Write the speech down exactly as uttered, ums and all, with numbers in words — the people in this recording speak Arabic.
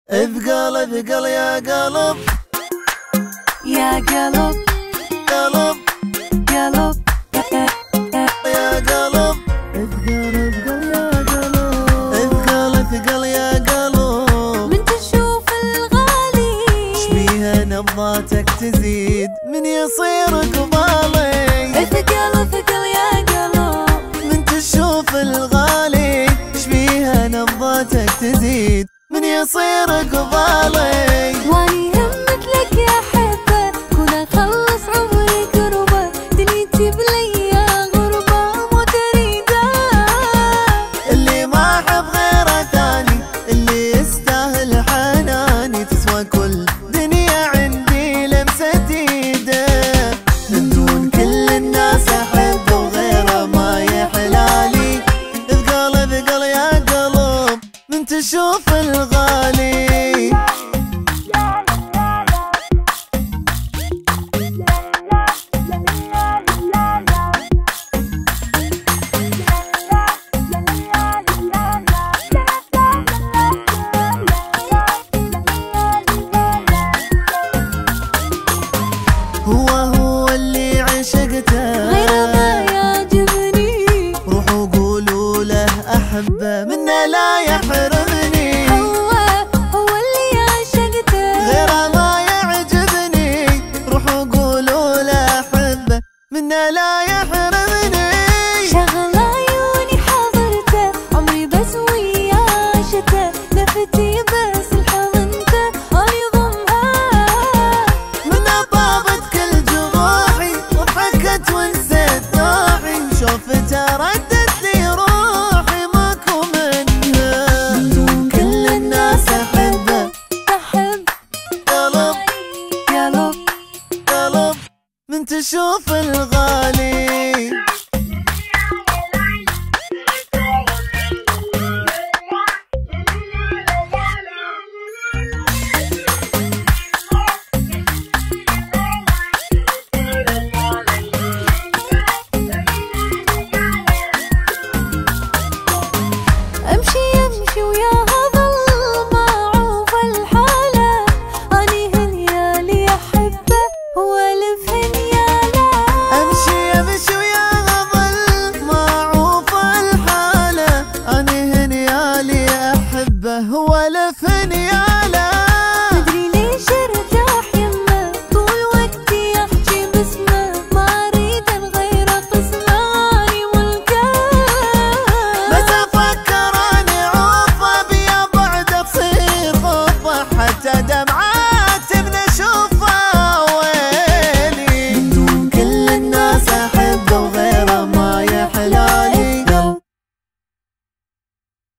اثقل اثقل يا قلب يا قلب قلب قلب يا قلب اثقل اثقل يا قلب اثقل اثقل يا قلب من تشوف الغالي شبيها نبضاتك تزيد من يصير قبالي اثقل اثقل يا قلب من تشوف الغالي شبيها نبضاتك تزيد من يصير قبالي واني هم مثلك يا حبه كون اخلص عمري قربه دنيتي بليا غربه مو تريده اللي ما احب غيره ثاني اللي يستاهل حناني تسوى كل دنيا عندي لمسة ايده من دون كل الناس احبه وغيره ما يحلالي اثقل اثقل يا قلب من تشوف الغالي هو هو اللي عشقته غير ما يعجبني روحوا قولوا له احبه منه لا يحرمني هو هو اللي عشقته غير ما يعجبني روحوا قولوا له احبه منه لا يحرمني شغل عيوني حضرته عمري بس وياه عشته لفتي بس الحضنته اني ضمها منه طابت كل جروحي وضحكت ونسيت نوحي شوفته ردت لي روحي ماكو منها من دون كل الناس احبه بحب قلب قلب قلب من تشوف الغالي